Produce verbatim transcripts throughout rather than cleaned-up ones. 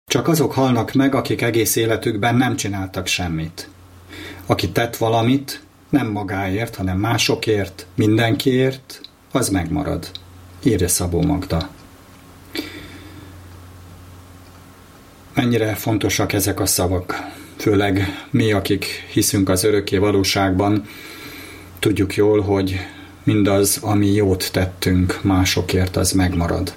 Csak azok halnak meg, akik egész életükben nem csináltak semmit. Aki tett valamit, nem magáért, hanem másokért, mindenkiért, az megmarad. Írja Szabó Magda. Mennyire fontosak ezek a szavak, főleg mi, akik hiszünk az örökké valóságban, tudjuk jól, hogy mindaz, ami jót tettünk másokért, az megmarad.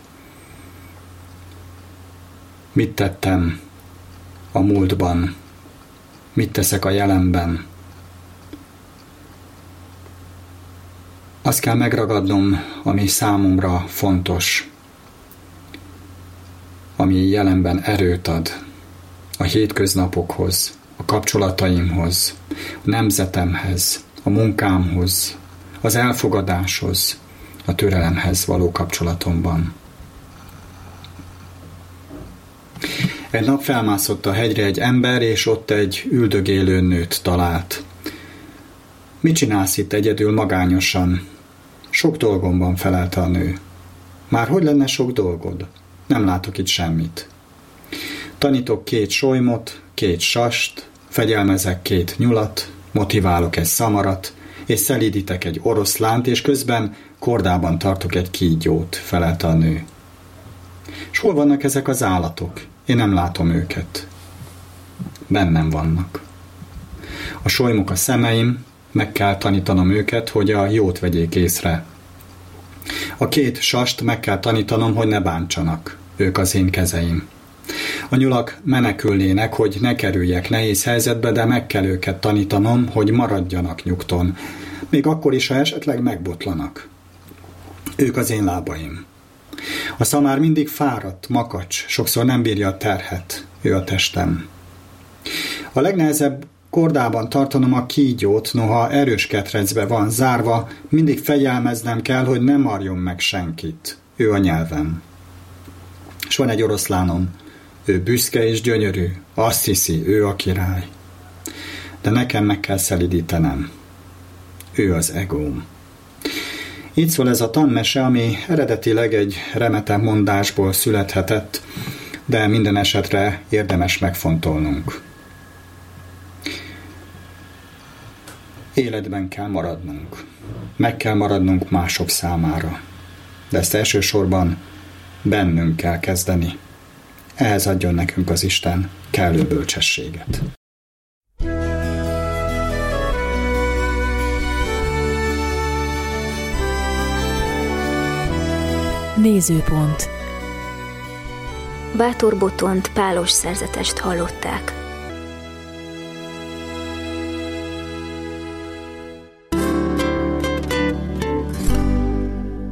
Mit tettem a múltban? Mit teszek a jelenben? Azt kell megragadnom, ami számomra fontos, ami jelenben erőt ad a hétköznapokhoz, a kapcsolataimhoz, a nemzetemhez, a munkámhoz, az elfogadáshoz, a türelemhez való kapcsolatomban. Egy nap felmászott a hegyre egy ember, és ott egy üldögélő nőt talált. Mit csinálsz itt egyedül magányosan? Sok dolgom van, felelte a nő. Már hogy lenne sok dolgod? Nem látok itt semmit. Tanítok két solymot, két sast, fegyelmezek két nyulat, motiválok egy szamarat, és szelídítek egy oroszlánt, és közben kordában tartok egy kígyót, felelte a nő. És hol vannak ezek az állatok? Én nem látom őket. Bennem vannak. A solymok a szemeim, meg kell tanítanom őket, hogy a jót vegyék észre. A két sast meg kell tanítanom, hogy ne bántsanak. Ők az én kezeim. A nyulak menekülnének, hogy ne kerüljek nehéz helyzetbe, de meg kell őket tanítanom, hogy maradjanak nyugton. Még akkor is, ha esetleg megbotlanak. Ők az én lábaim. A szamár mindig fáradt, makacs, sokszor nem bírja a terhet. Ő a testem. A legnehezebb kordában tartanom a kígyót, noha erős ketrecbe van zárva, mindig fegyelmeznem kell, hogy ne marjon meg senkit. Ő a nyelvem. És van egy oroszlánom. Ő büszke és gyönyörű. Azt hiszi, ő a király. De nekem meg kell szelidítenem. Ő az egóm. Így szól ez a tanmese, ami eredetileg egy remete mondásból születhetett, de minden esetre érdemes megfontolnunk. Életben kell maradnunk. Meg kell maradnunk mások számára. De ezt elsősorban bennünk kell kezdeni. Ehhez adjon nekünk az Isten kellő bölcsességet. Nézőpont. Bátor Botont pálos szerzetest hallották.